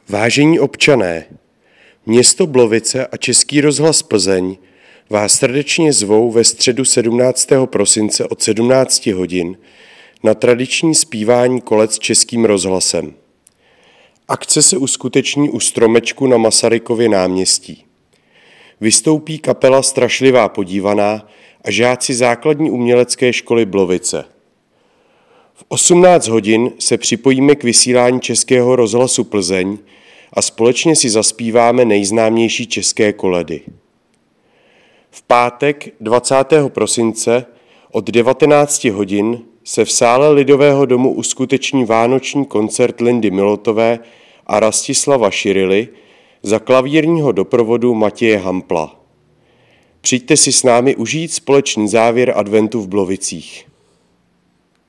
Vážení občané, město Blovice a Český rozhlas Plzeň vás srdečně zvou ve středu 17. prosince od 17 hodin na tradiční zpívání kolec Českým rozhlasem. Akce se uskuteční u stromečku na Masarykově náměstí. Vystoupí kapela Strašlivá podívaná a žáci základní umělecké školy Blovice. V 18 hodin se připojíme k vysílání Českého rozhlasu Plzeň a společně si zaspíváme nejznámější české koledy. V pátek 20. prosince od 19 hodin se v sále Lidového domu uskuteční vánoční koncert Lindy Milotové a Rastislava Širily za klavírního doprovodu Matěje Hampla. Přijďte si s námi užít společný závěr adventu v Blovicích.